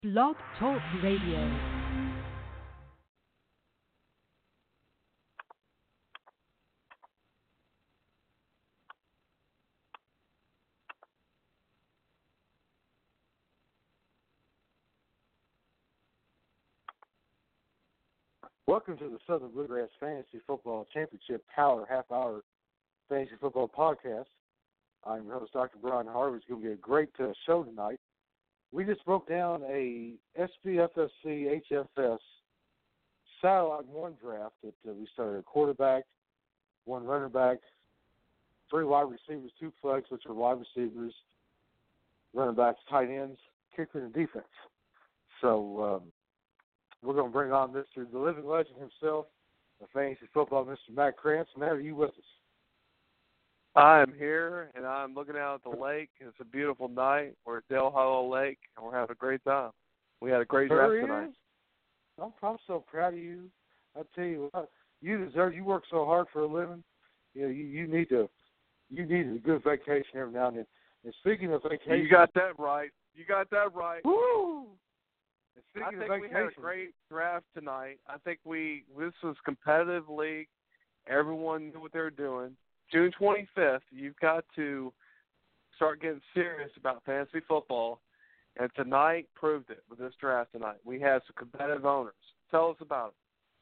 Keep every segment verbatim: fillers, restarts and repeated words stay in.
Blog Talk Radio. Welcome to the Southern Bluegrass Fantasy Football Championship Power Half Hour Fantasy Football Podcast. I'm your host, Doctor Brian Harvey. It's going to be a great uh, show tonight. We just broke down a S P F F C H F S Satellite One draft that uh, we started a quarterback, one running back, three wide receivers, two flex, which are wide receivers, running backs, tight ends, kicker, and defense. So um, we're going to bring on Mister the living legend himself, the fantasy football, Mister Matt Krantz. Matt, are you with us? I'm here, and I'm looking out at the lake. It's a beautiful night. We're at Dale Hollow Lake, and we're having a great time. We had a great draft tonight. I'm, I'm so proud of you. I tell you what, you deserve. You work so hard for a living. You know, you, you need to. You need a good vacation every now and then. And speaking of vacation, you got that right. You got that right. Woo! And I speaking think of we vacation, had a great draft tonight. I think we this was a competitive league. Everyone knew what they were doing. June twenty-fifth, you've got to start getting serious about fantasy football, and tonight proved it with this draft tonight. We had some competitive owners. Tell us about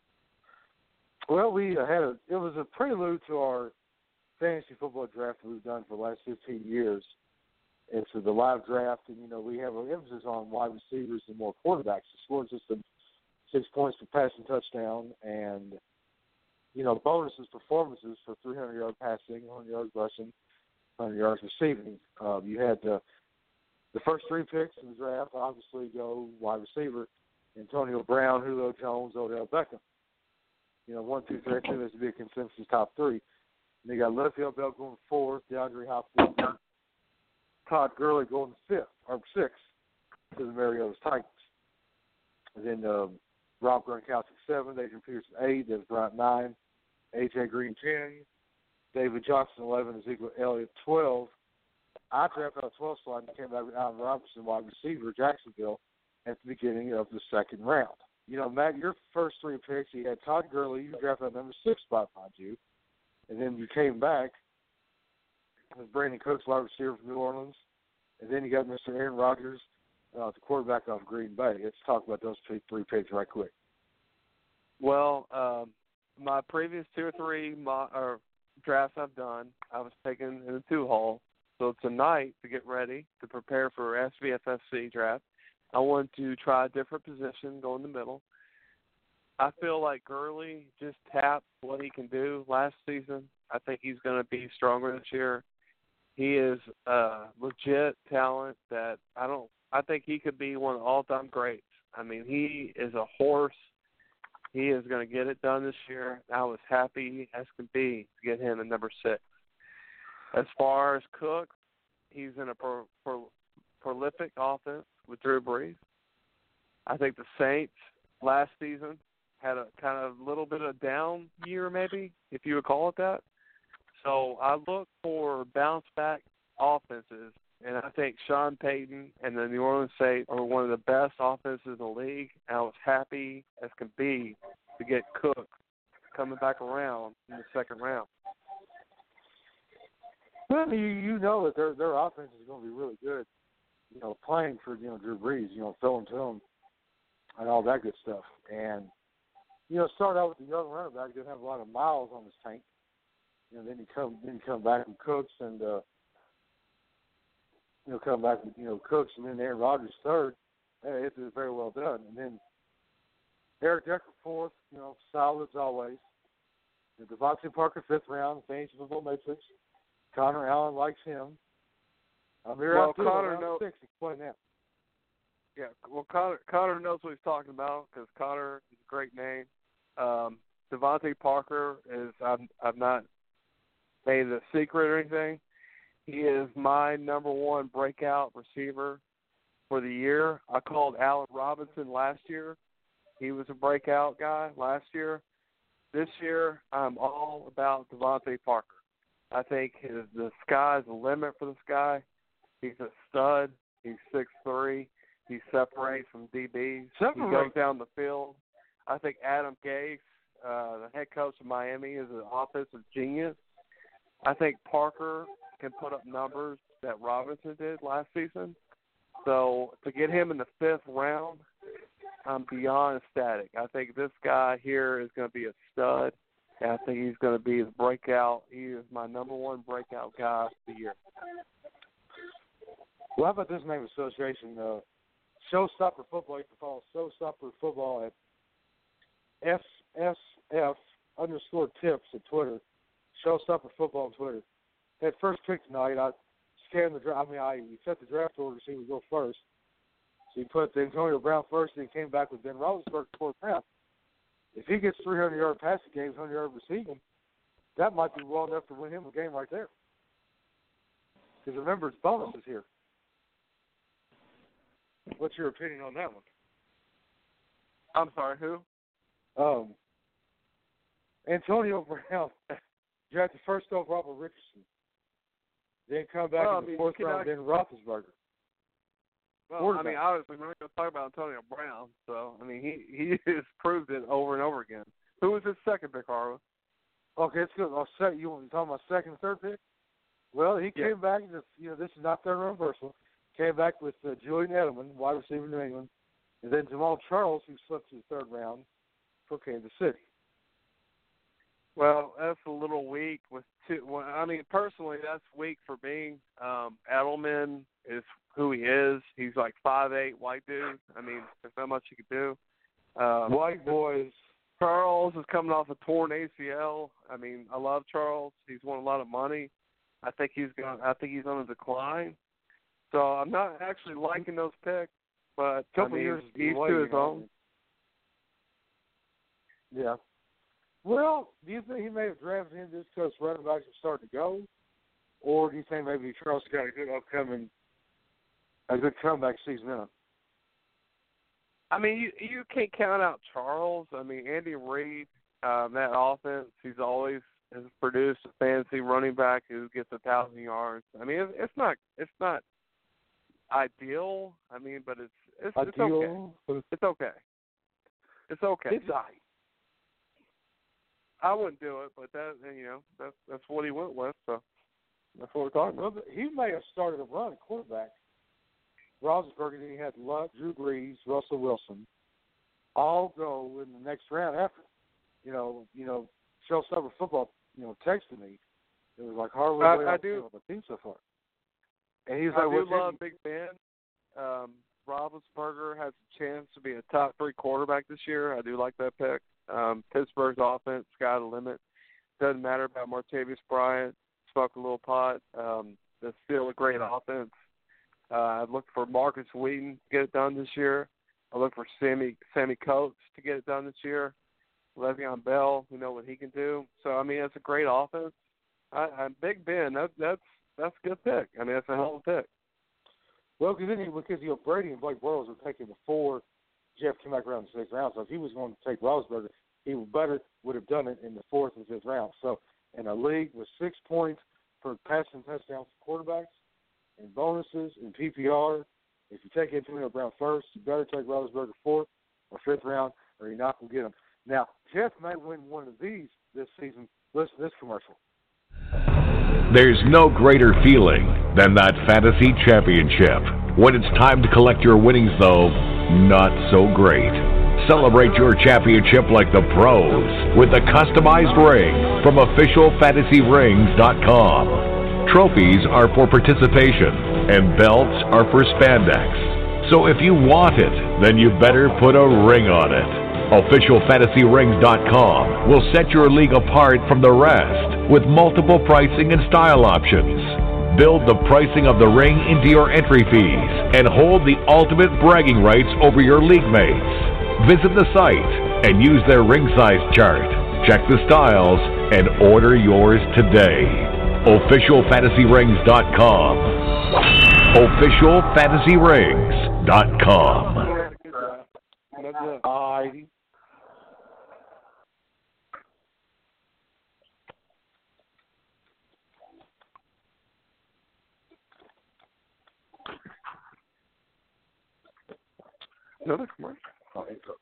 it. Well, we had a, it was a prelude to our fantasy football draft that we've done for the last fifteen years. It's the live draft, and, you know, we have an emphasis on wide receivers and more quarterbacks. The score system, six points for passing touchdown, and you know, bonuses, performances for three hundred yard passing, one hundred yards rushing, one hundred yards receiving. Um, you had uh, the first three picks in the draft, obviously, go wide receiver, Antonio Brown, Julio Jones, Odell Beckham. You know, one, two, three, I think there's a big consensus top three. And they got Le'Veon Bell going fourth, DeAndre Hopkins, Todd Gurley going fifth, or sixth, to the Mariota's Titans. And then um, Rob Gronkowski seven, Adrian Peterson eight, Dennis Bryant nine, A J Green ten, David Johnson eleven, Ezekiel Elliott twelve. I drafted out twelve slot and came back with Allen Robinson, wide receiver, Jacksonville, at the beginning of the second round. You know, Matt, your first three picks, you had Todd Gurley, you drafted out number six spot, mind you, and then you came back with Brandon Cooks, wide receiver from New Orleans, and then you got Mister Aaron Rodgers, Uh, the quarterback off Green Bay. Let's talk about those three, three picks right quick. Well, um, my previous two or three mo- or drafts I've done, I was taken in the two-hole. So tonight, to get ready to prepare for S V F F C draft, I want to try a different position, go in the middle. I feel like Gurley just tapped what he can do last season. I think he's going to be stronger this year. He is a legit talent that I don't I think he could be one of the all-time greats. I mean, he is a horse. He is going to get it done this year. I was happy as could be to get him at number six. As far as Cook, he's in a pro, pro, prolific offense with Drew Brees. I think the Saints last season had a kind of little bit of down year maybe, if you would call it that. So I look for bounce-back offenses. And I think Sean Payton and the New Orleans Saints are one of the best offenses in the league. And I was happy as could be to get Cook coming back around in the second round. Well, you, you know that their their offense is going to be really good. You know, playing for you know Drew Brees, you know, throwing to him and all that good stuff. And you know, start out with the young running back, didn't have a lot of miles on his tank. You know, then you come then you come back with Cooks and. Uh, You know, come back with, you know, Cooks and then Aaron Rodgers third. Hey, it was very well done. And then Eric Decker fourth, you know, solid as always. And Devontae Parker fifth round, fantasy football matrix. Connor Allen likes him. I'm here well, after Connor knows. Six. Explain that. Yeah, well, Connor, Connor knows what he's talking about because Connor is a great name. Um, Devontae Parker is, I've, I've not made it a secret or anything. He is my number one breakout receiver for the year. I called Allen Robinson last year. He was a breakout guy last year. This year, I'm all about Devontae Parker. I think his, the sky's the limit for this guy. He's a stud. He's six three. He separates from D Bs. Separate. He goes down the field. I think Adam Gase, uh, the head coach of Miami, is an offensive genius. I think Parker can put up numbers that Robinson did last season. So to get him in the fifth round, I'm beyond ecstatic. I think this guy here is going to be a stud, and I think he's going to be the breakout. He is my number one breakout guy of the year. Well, how about this name association? Uh, Showstopper Football. You can follow Showstopper Football at S S F underscore tips at Twitter. Showstopper Football on Twitter. That first pick tonight, I scanned the draft. I mean, I set the draft order to see who would go first. So he put Antonio Brown first, and he came back with Ben Roethlisberger fourth round. If he gets three hundred yard passing games, one hundred yard receiving, that might be well enough to win him a game right there. Because remember, it's bonuses here. What's your opinion on that one? I'm sorry, who? Um, Antonio Brown drafted first overall for Richardson. Then come back well, in the I mean, fourth round, then Roethlisberger. Well, I mean, obviously, we're not going to talk about Antonio Brown. So, I mean, he, he has proved it over and over again. Who was his second pick, Harlan? Okay, it's good. I'll set you want to talk about second and third pick? Well, he Yeah. came back. Just, you know, this is not third round versatile. Came back with uh, Julian Edelman, wide receiver in New England, and then Jamal Charles, who slipped to the third round for Kansas City. Well, that's a little weak with two. Well, I mean, personally, that's weak for me. Um, Edelman is who he is. He's like five eight, white dude. I mean, there's not much he could do. Um, White boys. Charles is coming off a torn A C L. I mean, I love Charles. He's won a lot of money. I think he's going. I think he's on a decline. So I'm not actually liking those picks, but Couple I mean, years each away, to his you know. own. Yeah. Well, do you think he may have drafted him just because running backs are starting to go, or do you think maybe Charles got a good upcoming, a good comeback season in him? I mean, you you can't count out Charles. I mean, Andy Reid, um, that offense, he's always has produced a fantasy running back who gets a thousand yards. I mean, it's, it's not it's not ideal. I mean, but it's it's, it's Ideal. okay. It's okay. It's okay. It's all right. I wouldn't do it, but that you know that's that's what he went with. So that's what we're talking about. Well, he may have started a run at quarterback. Roethlisberger, then he had Luck, Drew Brees, Russell Wilson, all go in the next round after. You know, you know, Showstopper Football, you know, texted me. It was like hardly I, way I off do. the team so far. And he's I like, do what's love your, Big Ben. Um, Roethlisberger has a chance to be a top three quarterback this year. I do like that pick. Um, Pittsburgh's offense, sky the limit. Doesn't matter about Martavis Bryant, smoke a little pot. Um, that's still a great offense. Uh, I look for Marcus Wheaton to get it done this year. I look for Sammy Sammy Coates to get it done this year. Le'Veon Bell, we know what he can do. So I mean, it's a great offense. I, I Big Ben, that, that's that's a good pick. I mean, that's a hell of a pick. well, because then he, because you know, Brady and Blake Bortles were taken before Jeff came back around the sixth round. So if he was going to take Roethlisberger, he would better would have done it in the fourth and fifth round. So in a league with six points per passing touchdowns for quarterbacks, and bonuses and P P R, if you take Antonio Brown first, you better take Roethlisberger fourth or fifth round, or you're not going to get him. Now, Jeff may win one of these this season. Listen to this commercial. There's no greater feeling than that fantasy championship. When it's time to collect your winnings, though, not so great. Celebrate your championship like the pros with a customized ring from official fantasy rings dot com. Trophies are for participation, and belts are for spandex. So if you want it, then you better put a ring on it. official fantasy rings dot com will set your league apart from the rest with multiple pricing and style options. Build the pricing of the ring into your entry fees and hold the ultimate bragging rights over your league mates. Visit the site and use their ring size chart. Check the styles and order yours today. official fantasy rings dot com. official fantasy rings dot com. That's it. I Another commercial. Oh, here it goes.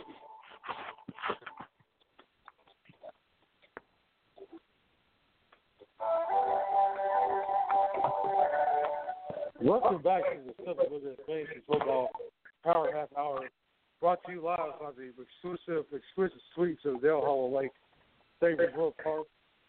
Welcome back to the Simple Business Fantasy Football Power Half Hour, brought to you live by the exclusive, exquisite suites of Dale Hollow Lake, Favorite World Park,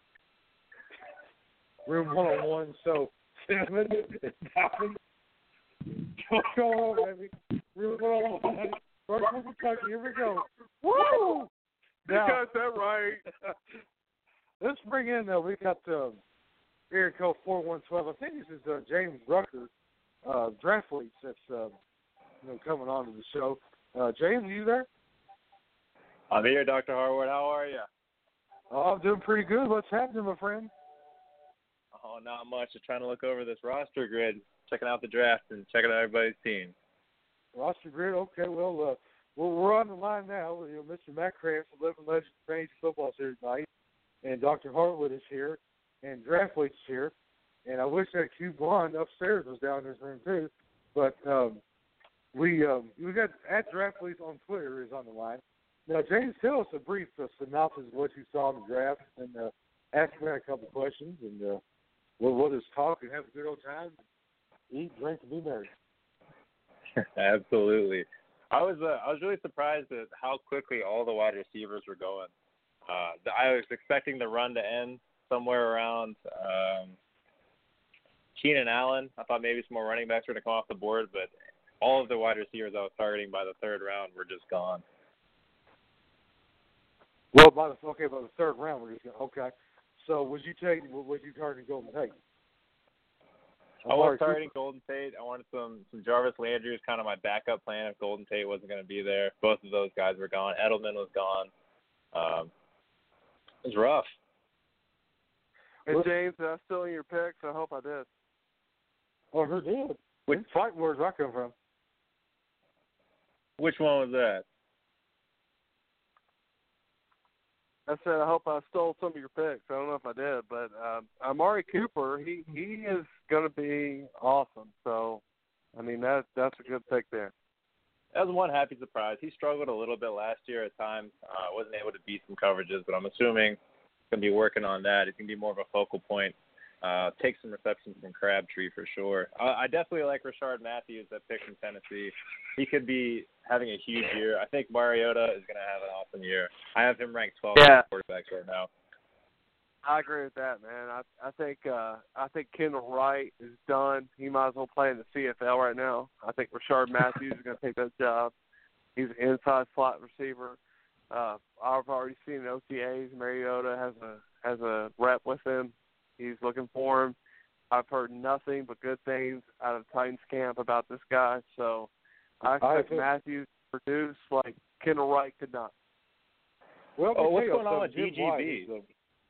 Room one oh one. So, Cinnamon and Diamond, go on, baby. Room one oh one, Northern Kentucky. Here we go. Woo! You got that right. Let's bring in, uh, we got um, area code four one one two. I think this is uh, James Rucker, uh, Draft Leads, that's uh, you know, coming on to the show. Uh, James, are you there? I'm here, Doctor Harwood. How are you? Oh, I'm doing pretty good. What's happening, my friend? Oh, not much. Just trying to look over this roster grid, checking out the draft and checking out everybody's team. Roster grid, okay. Well, uh, well we're on the line now. You know, Mister Matt Krantz, Living Legends Fantasy Football Series tonight, and Doctor Harwood is here, and Draft Leads is here. And I wish that Q Blonde upstairs was down in this room too, but um, we um, we got at Draft Leads on Twitter is on the line. Now, James, tell us a brief uh, synopsis of what you saw in the draft, and uh, ask me a couple of questions, and uh, we'll, we'll just talk and have a good old time, eat, drink, and be merry. Absolutely. I was uh, I was really surprised at how quickly all the wide receivers were going. Uh, the, I was expecting the run to end somewhere around um, Keenan Allen. I thought maybe some more running backs were going to come off the board, but all of the wide receivers I was targeting by the third round were just gone. Well, by the okay, by the third round, we're just going, okay. So, would you take? Would you target Golden Tate? I was targeting Golden Tate. I wanted some some Jarvis Landry was kind of my backup plan if Golden Tate wasn't going to be there. Both of those guys were gone. Edelman was gone. Um, it was rough. Hey, James, did I steal your picks? I hope I did. Oh, who did? Which, fight words I come from. Which one was that? I said I hope I stole some of your picks. I don't know if I did, but uh, Amari Cooper, he, he is going to be awesome. So, I mean, that that's a good pick there. That was one happy surprise. He struggled a little bit last year at times. Uh, wasn't able to beat some coverages, but I'm assuming he's going to be working on that. He's going to be more of a focal point. Uh, take some receptions from Crabtree for sure. Uh, I definitely like Rashard Matthews that pick from Tennessee. He could be having a huge year. I think Mariota is going to have an awesome year. I have him ranked twelfth yeah. quarterbacks right now. I agree with that, man. I I think uh, I think Kendall Wright is done. He might as well play in the C F L right now. I think Rashard Matthews is going to take that job. He's an inside slot receiver. Uh, I've already seen in O T As. Mariota has a has a rep with him. He's looking for him. I've heard nothing but good things out of Titans camp about this guy. So I expect Matthews to produce like Kendall Wright could not. Well, oh, what's going on with D G B? Is, uh,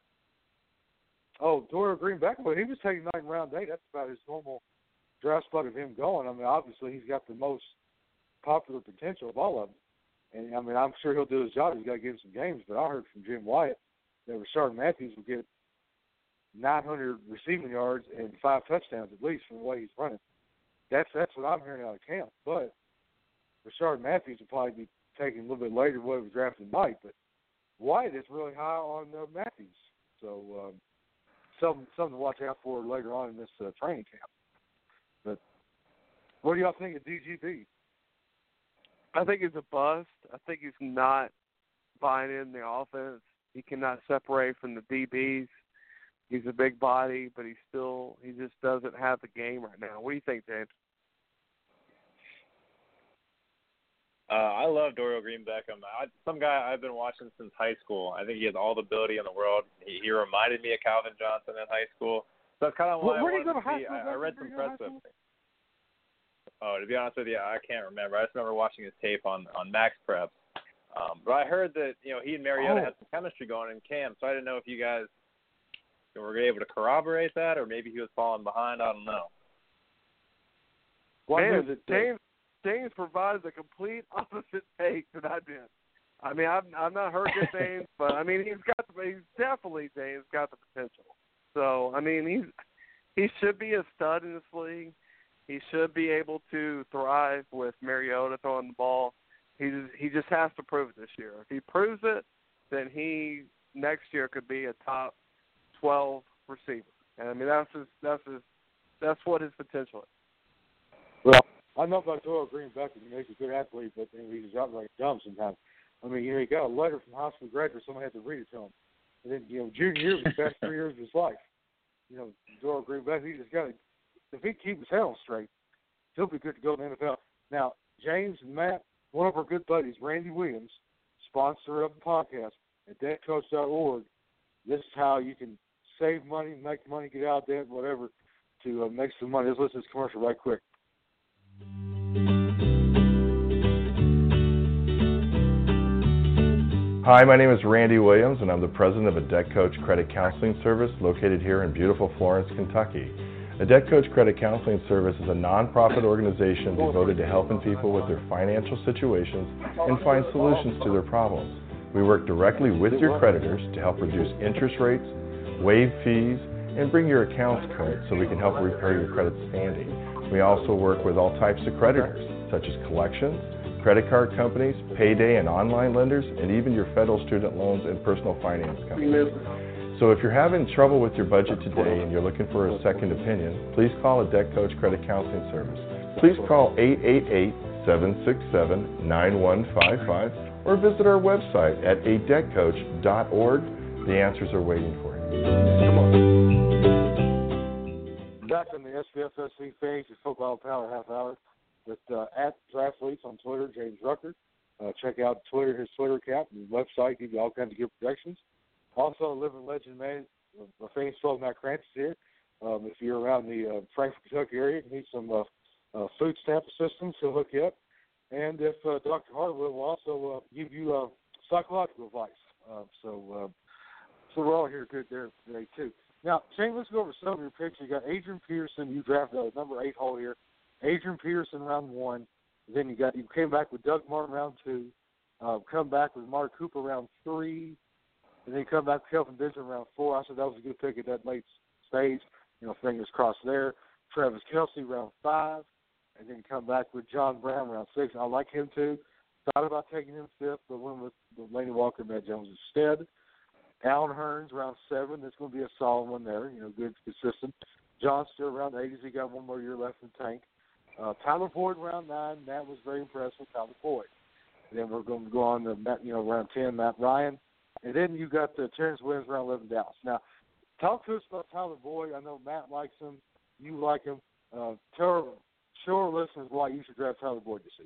oh, Dorial Green-Beckham. Well, he was taking nine round eight. That's about his normal draft spot of him going. I mean, obviously he's got the most popular potential of all of them. And, I mean, I'm sure he'll do his job. He's got to give him some games. But I heard from Jim Wyatt that Rashard Matthews will get nine hundred receiving yards and five touchdowns at least from the way he's running. That's that's what I'm hearing out of camp. But Rashard Matthews will probably be taken a little bit later than what he was drafted tonight. But Wyatt is really high on uh, Matthews. So um, something, something to watch out for later on in this uh, training camp. But what do y'all think of D G B? I think he's a bust. I think he's not buying in the offense. He cannot separate from the D Bs. He's a big body, but he still he just doesn't have the game right now. What do you think, James? Uh, I love Dorial Green-Beckham. I, some guy I've been watching since high school. I think he has all the ability in the world. He, he reminded me of Calvin Johnson in high school. So that's kind of why where I wanted did you go to to high see. school? I, I read some press stuff. Oh, to be honest with you, I can't remember. I just remember watching his tape on, on Max Preps. Um, but I heard that, you know, he and Mariota oh. had some chemistry going in camp, so I didn't know if you guys were able to corroborate that or maybe he was falling behind. I don't know. Well, Man, it, James, James provided the complete opposite take that I did. I mean, I've, I've not heard good things, but, I mean, he's got the, he's definitely, James, got the potential. So, I mean, he's he should be a stud in this league. He should be able to thrive with Mariota throwing the ball. He just, he just has to prove it this year. If he proves it, then he next year could be a top twelve receiver. And I mean that's his, that's his, that's what his potential is. Well, I know about Doyle Green Beckham. You know, he's a good athlete, but he's outright dumb sometimes. I mean, you know, he got a letter from high school graduate. Someone had to read it to him. And then, you know, junior year was the best three years of his life. You know, Doyle Green Beckham, he just got to, if he keeps his head on straight, he'll be good to go in the N F L. Now, James and Matt, one of our good buddies, Randy Williams, sponsor of the podcast at debt coach dot org. This is how you can save money, make money, get out of debt, whatever, to uh, make some money. Let's listen to this commercial right quick. Hi, my name is Randy Williams, and I'm the president of a Debt Coach Credit Counseling Service located here in beautiful Florence, Kentucky. A Debt Coach Credit Counseling Service is a nonprofit organization devoted to helping people with their financial situations and find solutions to their problems. We work directly with your creditors to help reduce interest rates, waive fees, and bring your accounts current so we can help repair your credit standing. We also work with all types of creditors, such as collections, credit card companies, payday and online lenders, and even your federal student loans and personal finance companies. So if you're having trouble with your budget today and you're looking for a second opinion, please call a Debt Coach Credit Counseling Service. Please call eight eight eight, seven six seven, nine one five five or visit our website at a debt coach dot org. The answers are waiting for you. Come on. Back on the S B F S C Fantasy Football Power Half Hour with uh, at Draftleaks on Twitter, James Rucker. Uh, check out Twitter, his Twitter account, and website, give you all kinds of good predictions. Also, living legend man, my famous fellow Matt Krantz here. Um, if you're around the uh, Frankfort, Kentucky area, you need some uh, uh, food stamp assistance, he'll hook you up. And if uh, Doctor Hartwell will also uh, give you uh, psychological advice. Uh, so, uh, so we're all here good there today too. Now, Shane, let's go over some of your picks. You got Adrian Peterson. You drafted a number eight hole here. Adrian Peterson round one. Then you got you came back with Doug Martin round two. Uh, come back with Mark Cooper round three. And then you come back with Kelvin Benjamin round four. I said that was a good pick at that late stage. You know, fingers crossed there. Travis Kelce round five. And then come back with John Brown round six. I like him too. Thought about taking him fifth, but went with, with Laney Walker, Matt Jones instead. Alan Hearns round seven. That's going to be a solid one there. You know, good, consistent. John Stewart round eight. He's got one more year left in the tank. Uh, Tyler Boyd round nine. That was very impressive. Tyler Boyd. And then we're going to go on to Matt, you know, round ten. Matt Ryan. And then you got the Terrence Williams round eleven. Dallas. Now, talk to us about Tyler Boyd. I know Matt likes him. You like him. Uh, tell show our listeners why you should draft Tyler Boyd this season.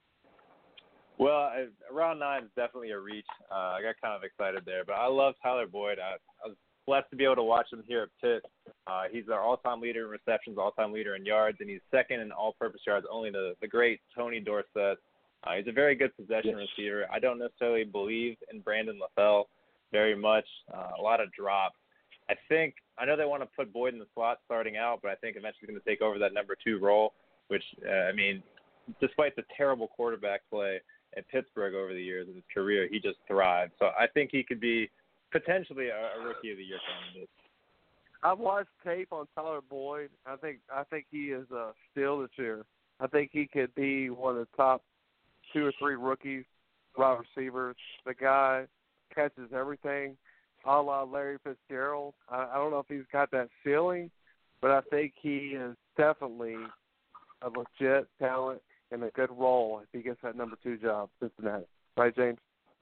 Well, I, round nine is definitely a reach. Uh, I got kind of excited there, but I love Tyler Boyd. I, I was blessed to be able to watch him here at Pitt. Uh, he's our all-time leader in receptions, all-time leader in yards, and he's second in all-purpose yards, only to the great Tony Dorsett. Uh, he's a very good possession yes. receiver. I don't necessarily believe in Brandon LaFell very much. Uh, a lot of drops. I think I know they want to put Boyd in the slot starting out, but I think eventually he's going to take over that number two role, which, uh, I mean, despite the terrible quarterback play at Pittsburgh over the years of his career, he just thrived. So I think he could be potentially a, a Rookie of the Year candidate. I've watched tape on Tyler Boyd. I think I think he is a steal this year. I think he could be one of the top two or three rookies, wide receivers. The guy catches everything, a la Larry Fitzgerald. I, I don't know if he's got that ceiling, but I think he is definitely a legit talent and a good role if he gets that number two job, Cincinnati. Right, James?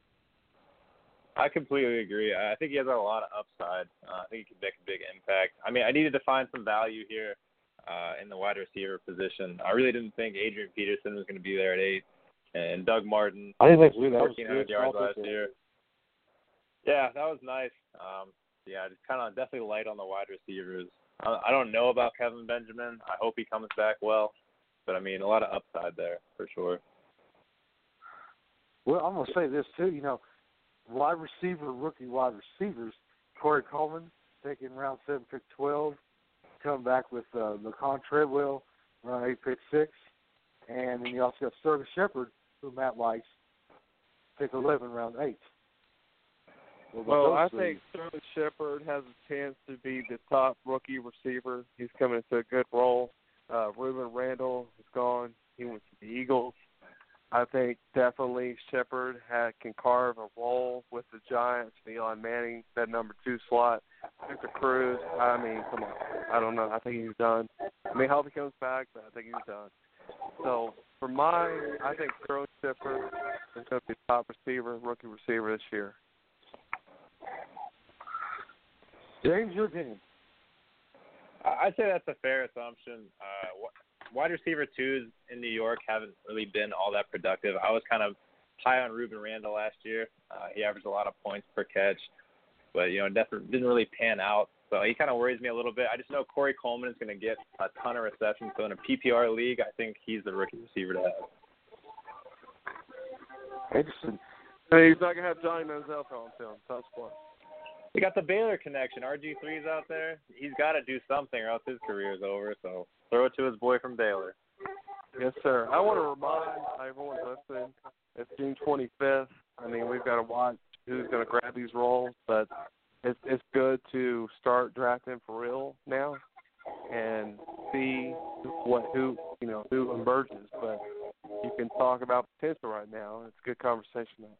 I completely agree. I think he has a lot of upside. Uh, I think he could make a big impact. I mean, I needed to find some value here uh, in the wide receiver position. I really didn't think Adrian Peterson was going to be there at eight, and Doug Martin, I didn't think that fourteen hundred yards last year. Yeah, that was nice. Um, yeah, just kind of definitely light on the wide receivers. I, I don't know about Kevin Benjamin. I hope he comes back well. But, I mean, a lot of upside there for sure. Well, I'm going to say this, too. You know, wide receiver, rookie wide receivers, Corey Coleman, taking round seven, pick twelve. Come back with uh, Laquan Treadwell, round eight, pick six. And then you also have Sterling Shepard, who Matt likes, pick eleven, round eight. Well, I three? think Sterling Shepard has a chance to be the top rookie receiver. He's coming into a good role. Uh, Ruben Randall is gone. He went to the Eagles. I think definitely Shepard had, can carve a role with the Giants. Eli Manning, that number two slot. Victor Cruz, I mean, come on. I don't know. I think he's done. I mean, I hope he comes back, but I think he's done. So for mine, I think Sterling Shepard is going to be top receiver, rookie receiver this year. James, your opinion? I'd say that's a fair assumption. Uh, wide receiver twos in New York haven't really been all that productive. I was kind of high on Ruben Randall last year. Uh, he averaged a lot of points per catch, but, you know, definitely didn't really pan out. So he kind of worries me a little bit. I just know Corey Coleman is going to get a ton of receptions. So in a P P R league, I think he's the rookie receiver to have. Interesting. Hey, he's not going to have Johnny Manziel on him. Tough spot. We got the Baylor connection. R G three's out there. He's got to do something or else his career's over. So throw it to his boy from Baylor. Yes, sir. I want to remind everyone listening, it's June twenty-fifth. I mean, we've got to watch who's going to grab these roles, but it's it's good to start drafting for real now and see what who you know who emerges. But you can talk about potential right now. It's a good conversation now.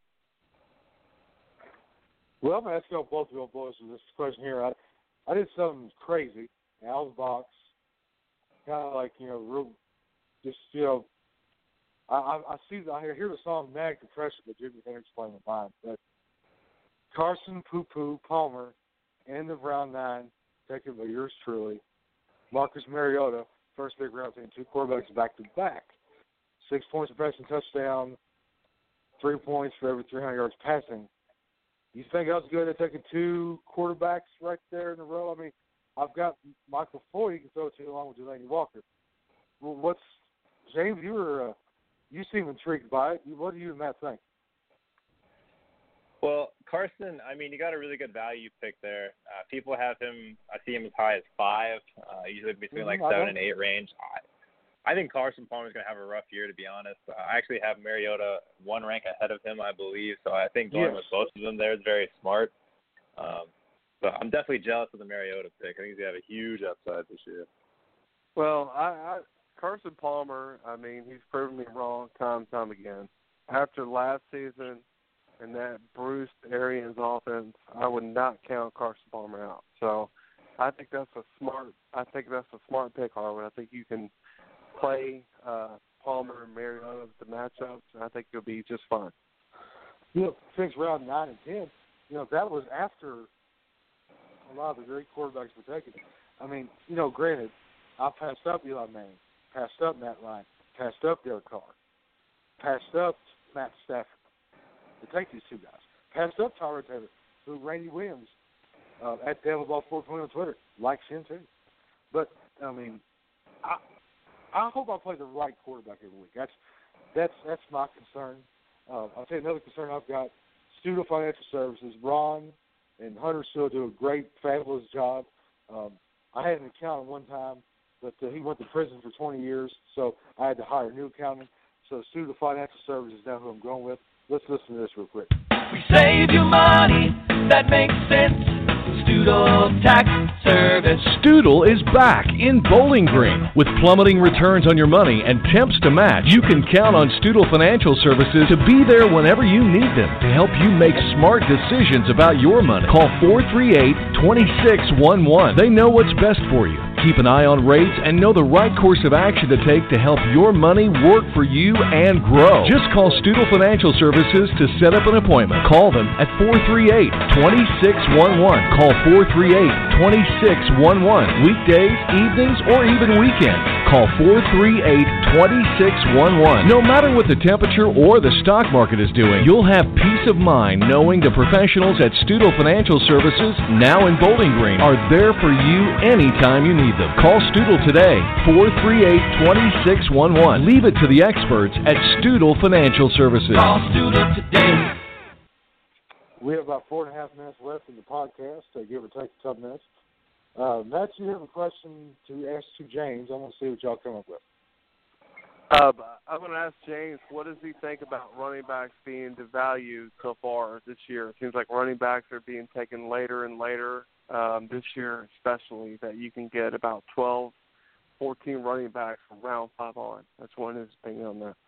Well, I'm going to ask you both of you boys with this question here. I, I did something crazy out of the box, kind of like, you know, real, just, you know, I, I, I see, I hear the song Manic Depression, but Jimmy can explain it mine. But Carson Poo Poo Palmer, end of round nine, taken by yours truly. Marcus Mariota, first big round team, two quarterbacks back to back. Six points of passing touchdown, three points for every three hundred yards passing. You think I was good at taking two quarterbacks right there in a row? I mean, I've got Michael Floyd you can throw to along with Delaney Walker. Well, what's James? You were uh, you seem intrigued by it. What do you and Matt think? Well, Carson, I mean, you got a really good value pick there. Uh, people have him. I see him as high as five, uh, usually between like mm-hmm, seven and eight range. I, I think Carson Palmer's going to have a rough year, to be honest. Uh, I actually have Mariota one rank ahead of him, I believe. So I think going yes. with both of them there is very smart. Um, but I'm definitely jealous of the Mariota pick. I think he's going to have a huge upside this year. Well, I, I Carson Palmer, I mean, he's proven me wrong time and time again. After last season and that Bruce Arians offense, I would not count Carson Palmer out. So I think that's a smart. I think that's a smart pick, Harwood. I think you can play uh, Palmer and Mariota with the matchups, and I think you'll be just fine. You know, things round nine and ten. You know, that was after a lot of the great quarterbacks were taken. I mean, you know, granted, I passed up Eli Manning, passed up Matt Ryan, passed up Derek Carr, passed up Matt Stafford to take these two guys, passed up Tyrod Taylor, who Randy Williams uh, at Devil Ball four twenty on Twitter likes him too. But I mean, I. I hope I play the right quarterback every week. That's that's that's my concern. Uh, I'll tell you another concern I've got. Studo Financial Services. Ron and Hunter still do a great, fabulous job. Um, I had an accountant one time, but uh, he went to prison for twenty years, so I had to hire a new accountant. So Studo Financial Services is now who I'm going with. Let's listen to this real quick. We save you money. That makes sense. Stoodle Tax Service. Stoodle is back in Bowling Green. With plummeting returns on your money and temps to match, you can count on Stoodle Financial Services to be there whenever you need them to help you make smart decisions about your money. Call four three eight, two six one one. They know what's best for you. Keep an eye on rates and know the right course of action to take to help your money work for you and grow. Just call Stoodle Financial Services to set up an appointment. Call them at four three eight, two six one one. Call four three eight, two six one one. Weekdays, evenings, or even weekends. Call four three eight, two six one one. No matter what the temperature or the stock market is doing, you'll have peace of mind knowing the professionals at Stoodle Financial Services, now in Bowling Green, are there for you anytime you need them. Call Stoodle today, four three eight, two six one one. Leave it to the experts at Stoodle Financial Services. Call Stoodle today. We have about four and a half minutes left in the podcast, so give or take a couple minutes. Uh, Matt, you have a question to ask to James. I want to see what y'all come up with. Uh, I'm going to ask James, what does he think about running backs being devalued so far this year? It seems like running backs are being taken later and later um, this year, especially, that you can get about twelve fourteen running backs from round five on. That's one his opinion on that.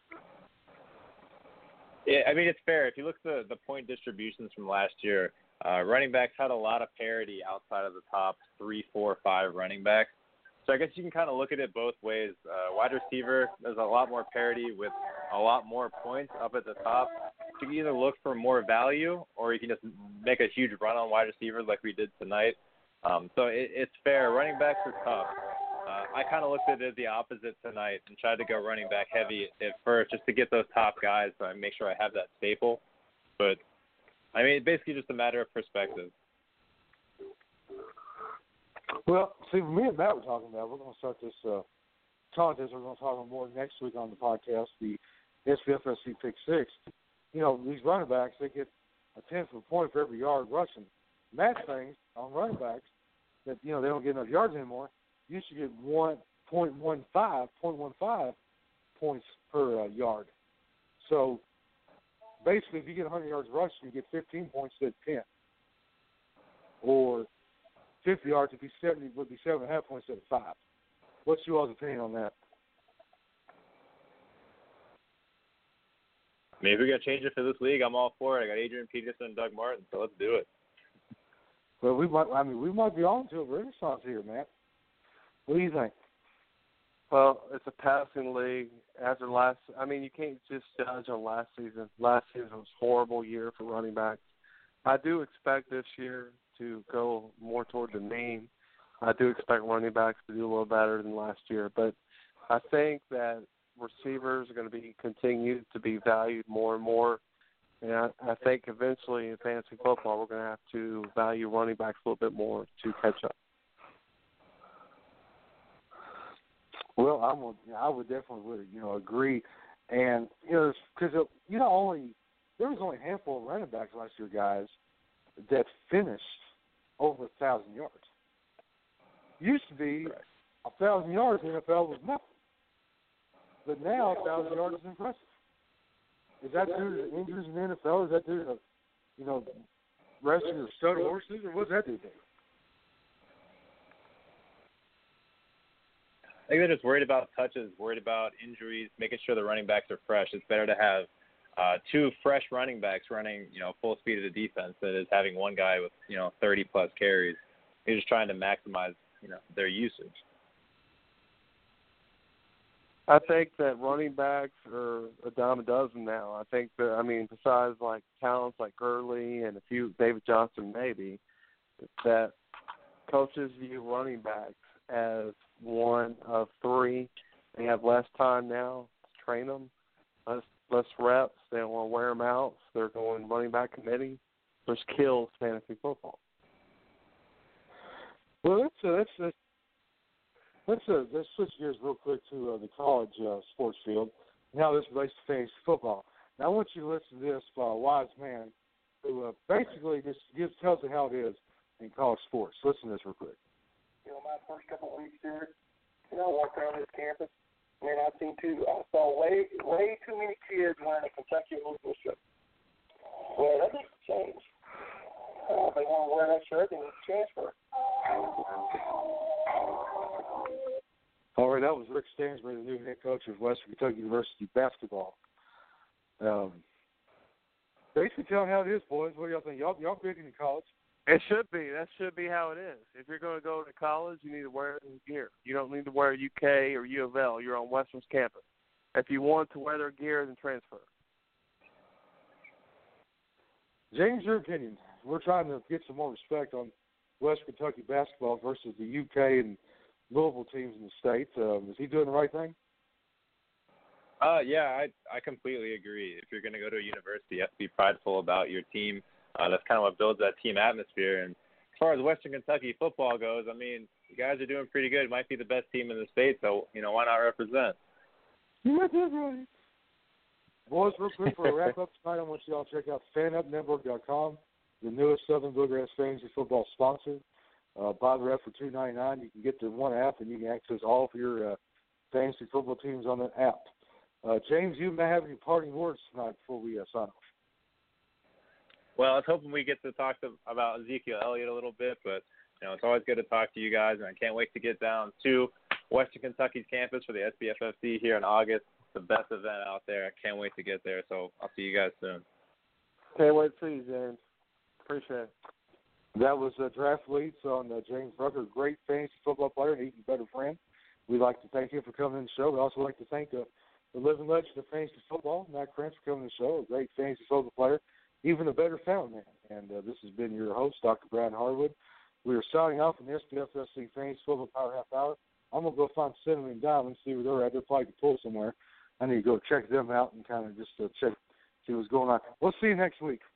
Yeah, I mean, it's fair. If you look at the, the point distributions from last year, uh, running backs had a lot of parity outside of the top three, four, five running backs. So I guess you can kind of look at it both ways. Uh, wide receiver, there's a lot more parity with a lot more points up at the top. You can either look for more value or you can just make a huge run on wide receivers like we did tonight. Um, so it, it's fair. Running backs are tough. Uh, I kind of looked at it the opposite tonight and tried to go running back heavy at first just to get those top guys so I make sure I have that staple. But, I mean, it's basically just a matter of perspective. Well, see, me and Matt were talking about, we're going to start this uh, contest. We're going to talk about more next week on the podcast, the S P F S C Pick Six. You know, these running backs, they get a tenth of a point for every yard rushing. Matt's things on running backs that, you know, they don't get enough yards anymore. You should get one point one five points per uh, yard. So basically, if you get one hundred yards rushing, you get fifteen points instead of ten. Or fifty yards would be seventy would be seven and a half points instead of five. What's your all's opinion on that? I mean, if we got to change it for this league, I'm all for it. I got Adrian Peterson and Doug Martin, so let's do it. Well, we might. I mean, we might be on to a renaissance here, Matt. What do you think? Well, it's a passing league. After last, I mean, you can't just judge on last season. Last season was a horrible year for running backs. I do expect this year to go more toward the mean. I do expect running backs to do a little better than last year, but I think that receivers are going to be continued to be valued more and more. And I, I think eventually in fantasy football, we're going to have to value running backs a little bit more to catch up. Well, I'm a, I would definitely would you know agree, and you know because you know only there was only a handful of running backs last year, guys, that finished over a thousand yards. Used to be a thousand yards in the N F L was nothing, but now a thousand yards is impressive. Is that due to the injuries in the N F L? Is that due to you know resting of stud horses, or what's that due to? I think they're just worried about touches, worried about injuries, making sure the running backs are fresh. It's better to have uh, two fresh running backs running, you know, full speed of the defense than it is having one guy with, you know, thirty plus carries. They're just trying to maximize, you know, their usage. I think that running backs are a dime a dozen now. I think that, I mean, besides like talents like Gurley and a few, David Johnson maybe, that coaches view running backs as one of three. They have less time now to train them, less, less reps. They don't want to wear them out. So they're going running back committee, which kills fantasy football. Well, let's uh, let's uh, let's, uh, let's switch gears real quick to uh, the college uh, sports field. Now this relates to fantasy football. Now I want you to listen to this uh, wise man who uh, basically just gives tells you how it is in college sports. Listen to this real quick. You know, my first couple of weeks here, you know, I walked around this campus, and I seen two, I saw way, way too many kids wearing a Kentucky Louisville shirt. Well, that needs to change. Uh, if they want to wear that shirt, they need to transfer. All right, that was Rick Stansbury, the new head coach of Western Kentucky University basketball. Um, basically telling how it is, boys. What do y'all think? Y'all, y'all big in college? It should be. That should be how it is. If you're going to go to college, you need to wear gear. You don't need to wear U K or U of L. You're on Western's campus. If you want to wear their gear, then transfer. James, your opinion. We're trying to get some more respect on Western Kentucky basketball versus the U K and Louisville teams in the state. Um, is he doing the right thing? Uh, yeah, I I completely agree. If you're going to go to a university, you have to be prideful about your team. Uh, that's kind of what builds that team atmosphere. And as far as Western Kentucky football goes, I mean, you guys are doing pretty good. Might be the best team in the state, so, you know, why not represent? Boys, real quick for a wrap-up tonight, I want you all to check out fan up network dot com, the newest Southern Bluegrass fantasy football sponsor. Uh, buy the rep for two ninety-nine. You can get the one app, and you can access all of your uh, fantasy football teams on that app. Uh, James, you may have any parting words tonight before we uh, sign off. Well, I was hoping we get to talk to, about Ezekiel Elliott a little bit, but, you know, it's always good to talk to you guys, and I can't wait to get down to Western Kentucky's campus for the S B F F C here in August. The best event out there. I can't wait to get there. So I'll see you guys soon. Can't wait to see you, James. Appreciate it. That was uh, Draft Leads on uh, James Rucker, great fantasy football player and even better friend. We'd like to thank him for coming on the show. We'd also like to thank uh, the living legend of fantasy football, Matt Krantz, for coming on the show, a great fantasy football player, even a better fountain man. And uh, this has been your host, Doctor Brad Harwood. We are signing off on the S B F F C Fantasy Football Power Half Hour. I'm going to go find Cinnamon and Diamond, see where they're at. They're probably at the pool somewhere. I need to go check them out and kind of just uh, check, see what's going on. We'll see you next week.